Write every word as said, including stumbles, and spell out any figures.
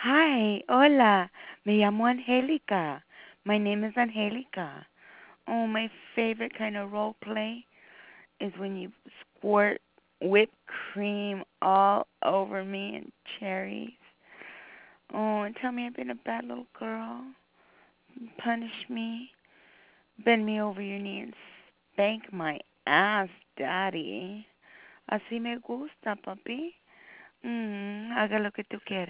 Hi, hola. Me llamo Angelica. My name is Angelica. Oh, my favorite kind of role play is when you squirt whipped cream all over me and cherries. Oh, and tell me I've been a bad little girl. Punish me. Bend me over your knee and spank my ass, daddy. Así me gusta, papi. Mm, haga lo que tú quieras.